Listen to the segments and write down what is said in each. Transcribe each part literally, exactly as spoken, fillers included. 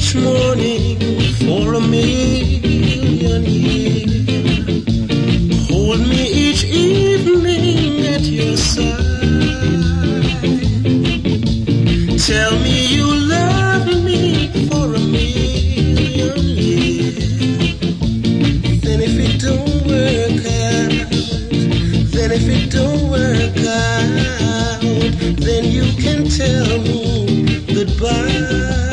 each morning for a million years. Hold me each evening at your side. Tell me you love me for a million years. Then if it don't work out, then if it don't work out, then you can tell me goodbye.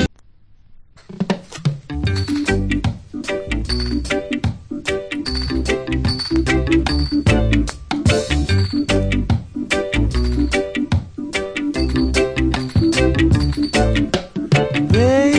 Baby,